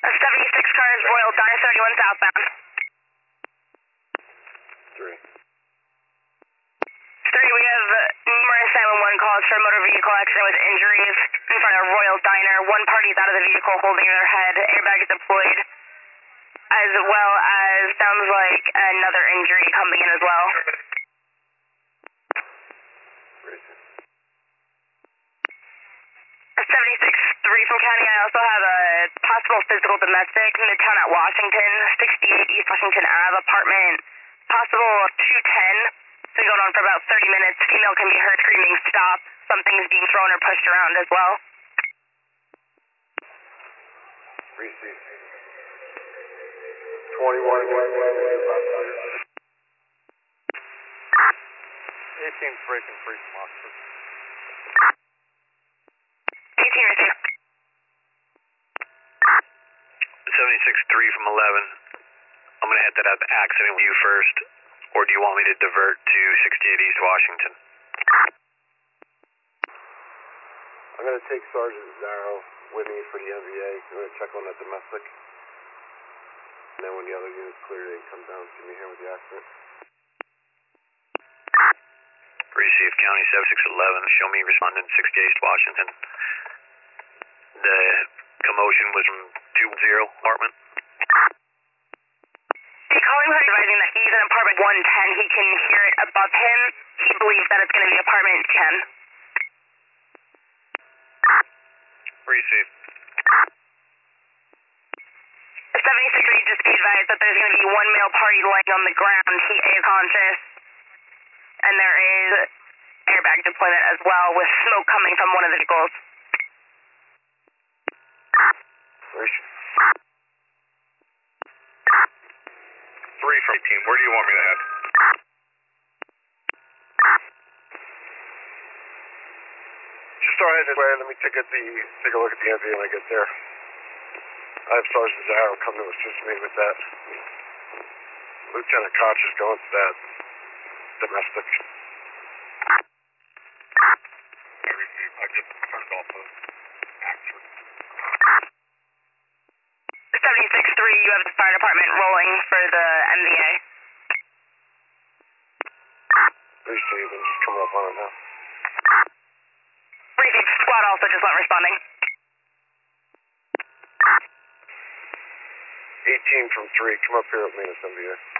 A 76 cars, Royal Diner 31 southbound. 3. 3, we have numerous 911 calls for a motor vehicle accident with injuries in front of Royal Diner. One party's out of the vehicle holding their head, airbag is deployed, as well as sounds like another injury coming in as well. A 76-3 from County, I also have a possible physical domestic, Midtown at Washington, 68 East Washington Ave, apartment, possible 210. It's been going on for about 30 minutes. Female can be heard screaming, stop. Something's being thrown or pushed around as well. Receive. 21. 18's breaking free from Oxford. 18 receive. 76-3 from 11. I'm going to head that out the accident with you first, or do you want me to divert to 68 East Washington? I'm going to take Sergeant Zarrow with me for the MVA. I'm going to check on that domestic. And then when the other unit's clear, they can come down and see me here with the accident. Receive County 7611. Show me respondent 68 East Washington. The commotion was from 20 apartment. The calling was advising that he's in apartment 110. He can hear it above him. He believes that it's going to be apartment 10. Receive. A 76 just be advised that there's going to be one male party laying on the ground. He is conscious. And there is airbag deployment as well with smoke coming from one of the vehicles. 3 from 18. Where do you want me to head? Just start heading this way. Let me take a look at the MVA when I get there. I have Sergeant Zarrow come to assist me with that. Lieutenant Koch is going to that domestic. I just turned off the action. 76-3, you have the fire department rolling for the MVA. Receive, and just coming up on it now. Receive, squad also just not responding. 18 from 3, come up here with me in this MVA.